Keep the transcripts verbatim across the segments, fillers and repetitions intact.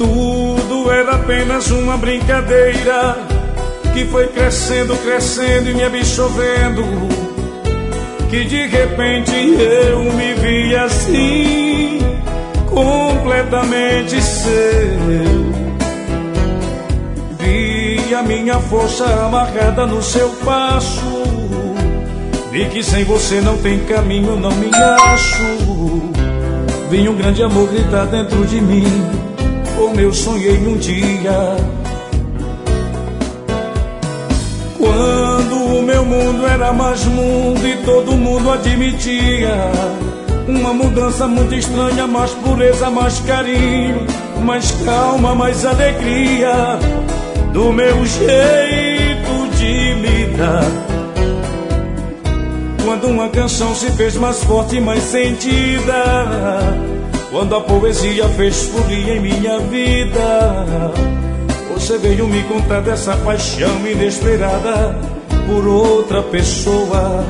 tudo era apenas uma brincadeira que foi crescendo, crescendo e me absorvendo, que de repente eu me vi assim, completamente seu. Vi a minha força amarrada no seu passo, vi que sem você não tem caminho, não me acho. Vi um grande amor gritar dentro de mim, como eu sonhei um dia, quando o meu mundo era mais mundo e todo mundo admitia uma mudança muito estranha, mais pureza, mais carinho, mais calma, mais alegria, do meu jeito de me dar. Quando uma canção se fez mais forte e mais sentida, quando a poesia fez folia em minha vida, você veio me contar dessa paixão inesperada por outra pessoa.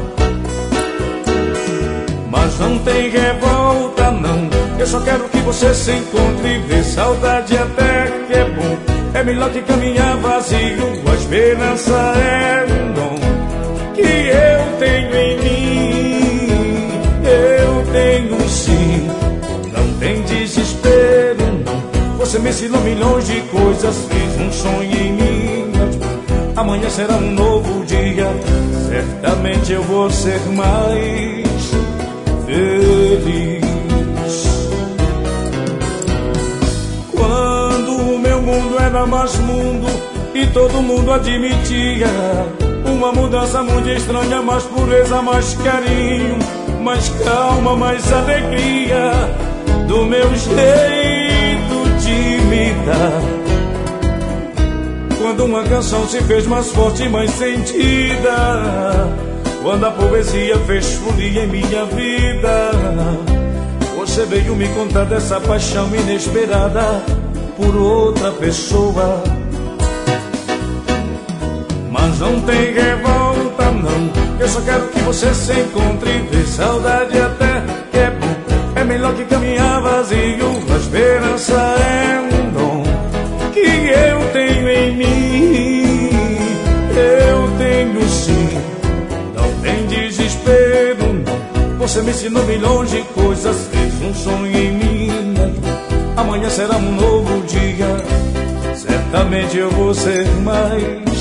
Mas não tem revolta não, eu só quero que você se encontre e vê. Saudade até que é bom, é melhor que caminhar vazio. A esperança é um dom que eu tenho em mim, eu tenho sim. Não tem desespero não, você me ensinou milhões de coisas, fez um sonho em mim. Amanhã será um novo dia, certamente eu vou ser mais feliz. Quando o meu mundo era mais mundo e todo mundo admitia uma mudança muito estranha, mais pureza, mais carinho, mais calma, mais alegria, do meu jeito de me dar. Quando uma canção se fez mais forte e mais sentida, quando a poesia fez folia em minha vida, você veio me contar dessa paixão inesperada por outra pessoa. Mas não tem revolta não, eu só quero que você se encontre e vê. Saudade até que é bom, é melhor que caminhar vazio. A esperança é um dom que eu tenho em mim, eu tenho sim. Não tem desespero não, você me ensinou milhões de coisas, fez um sonho em mim. Amanhã será um novo dia, certamente eu vou ser mais